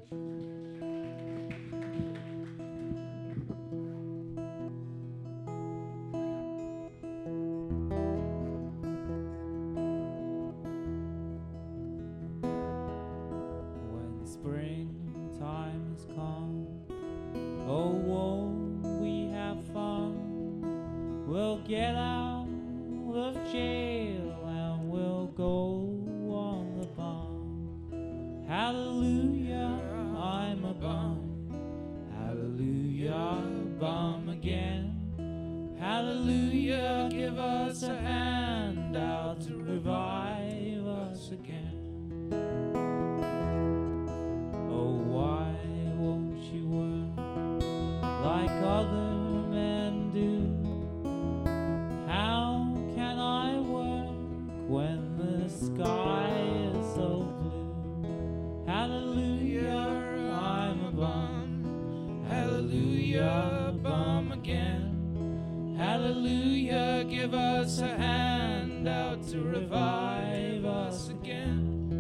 When springtime has come, oh, won't we have fun? We'll get out of jail and we'll go on the bum. Hallelujah, I'm a bum. Hallelujah, bum again. Hallelujah, give us a hand out to revive us again. Oh, why won't you work like other men do? How can I work when the sky is so blue? Hallelujah, I'm a bum. Hallelujah, bum again. Hallelujah, give us a hand out to revive us again.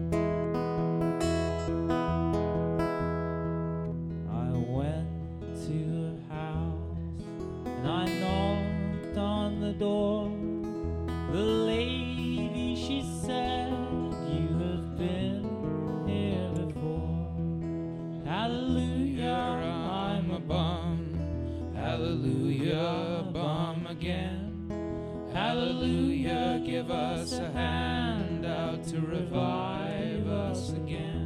I went to a house and I knocked on the door. The lady, she said, you have been here before. Hallelujah, I'm a bum. Hallelujah, bum again. Hallelujah, give us a hand out to revive us again.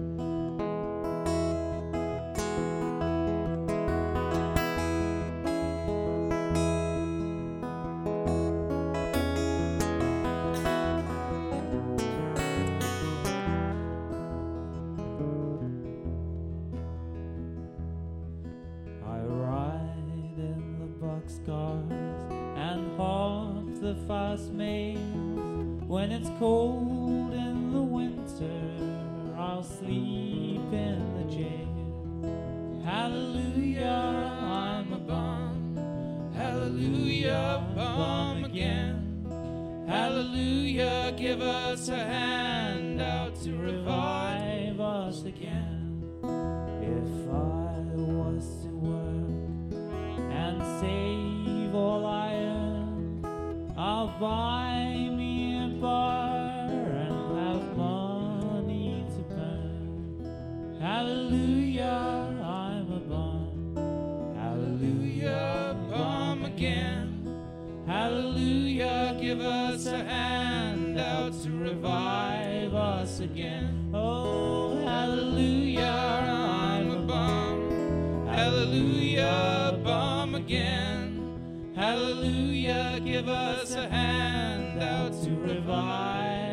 I ride in the boxcars and hop the fast mails. When it's cold in the winter, I'll sleep in the jail. Hallelujah, I'm a bum. Hallelujah, bum again. Hallelujah, give us a hand out to revive us again. If I was to work and save all I earn, I'll buy me a bar and have money to burn. Hallelujah, I'm a bum. Hallelujah, bum again. Hallelujah, give us a hand out to revive us again. Oh, hallelujah, I'm a bum. Hallelujah, bum again. Hallelujah, give us a hand out to revive